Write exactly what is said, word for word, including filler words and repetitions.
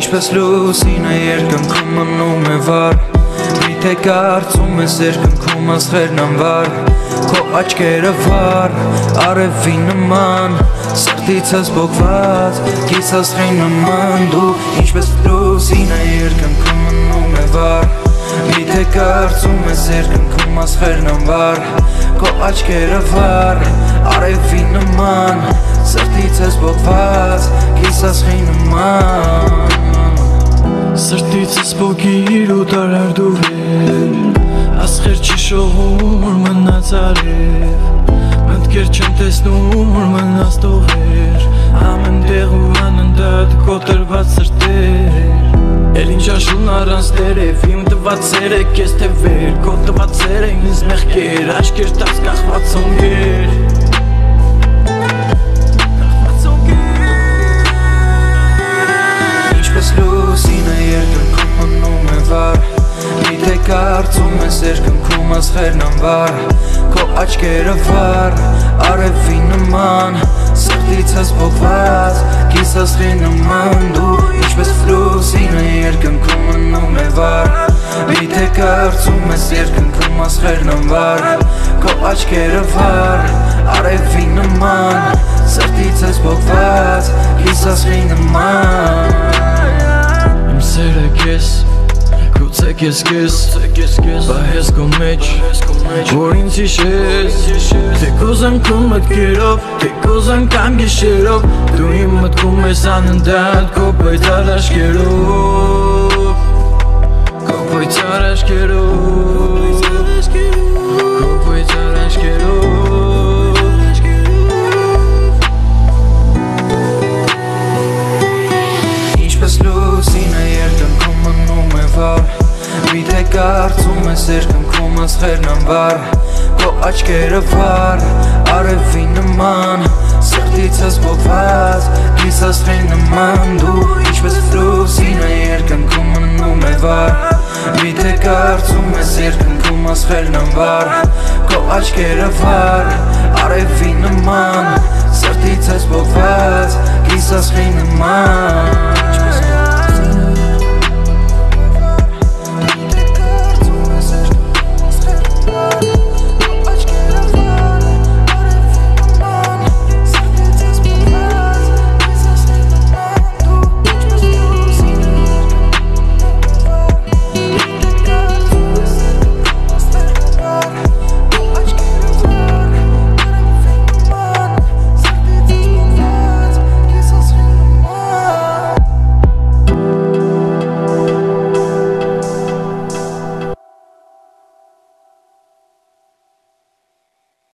Ինչպես լուսինը երկնքում մնում է վար Միթե կարծում ես երկնքում աստղերն անվար Քո աչքերը վար, արևի նման Սրտից ես բոգված, կից աստղի նման Դու ինչպես լուսինը երկնքում մնում է վար Միթե կարծում ես երկնքում աստղերն անվար Քո աչքերը վար, արևի նման Սրտից ես բոգված, կից աստղի նման Սրտից ես բոգիր ու տարար դուվեր Աստղեր չի շողում, որ մնաց արև Մտքեր չեմ տեսնում, որ մնաց տողեր Ամեն տեղ ու անընդհատ կոտրված սրտեր Էլ ինչ աշուն առանց տերև Իմ տված երեք ես թևեր Քո տված երեք ինձ մեղքեր Աչքեր տաս կախված ոնգեր Ինչպես լուսինը երկնքում մնում է վար Միթե կարծում ես երկնքում աստղերն անվար Քո աչքերը վար, արևի նման Սրտից ես բոգված, կից աստղի նման Դու ինչպես լուսինը երկնքում մնում է վար Միթե կարծում ես երկնքում աստղերն անվար Քո աչքերը վար, արևի նման Սրտից ես բոգված, կից աստղի նման Իմ սերը կես, գուցե կես կես Բա ես քո մեջ, որ ինձ հիշես Թե կուզեմ քո մտքերով, թե կուզեմ կամ գիշերով Դու իմ մտքում ես անընդհատ քո պայծառ աչքերով Քո պայծառ աչքերով Քո պայծառ աչքերով Ինչպես լուսինը երկնքում մնում է վար Միթե կարծում ես երկնքում աստղերն անվար Քո աչքերը վար, արևի նման Սրտից ես բոգված, կից աստղի նման Դու ինչպես լուսինը երկնքում մնում է վար Միթե կարծում ես երկնքում աստղերն անվար Քո աչքերը վար, արևի նման Սրտից ես բոգված, կից աստղի նման